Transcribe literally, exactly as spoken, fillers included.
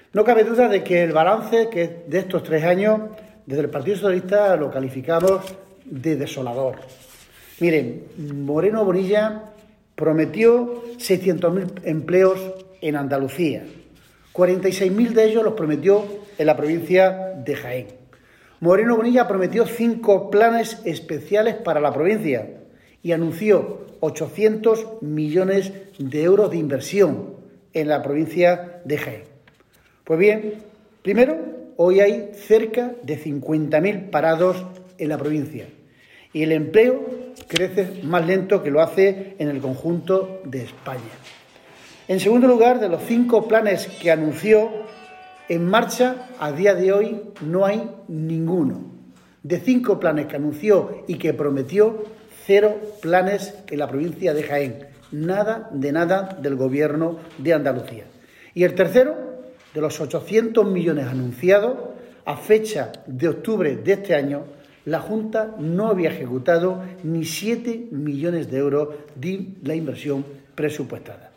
No cabe duda de que el balance que de estos tres años, desde el Partido Socialista lo calificamos de desolador. Miren, Moreno Bonilla prometió seiscientos mil empleos en Andalucía. cuarenta y seis mil de ellos los prometió en la provincia de Jaén. Moreno Bonilla prometió cinco planes especiales para la provincia y anunció ochocientos millones de euros de inversión en la provincia de Jaén. Pues bien, primero, hoy hay cerca de cincuenta mil parados en la provincia y el empleo crece más lento que lo hace en el conjunto de España. En segundo lugar, de los cinco planes que anunció, en marcha a día de hoy no hay ninguno. De cinco planes que anunció y que prometió, cero planes en la provincia de Jaén. Nada de nada del Gobierno de Andalucía. Y el tercero, de los ochocientos millones anunciados, a fecha de octubre de este año, la Junta no había ejecutado ni siete millones de euros de la inversión presupuestada.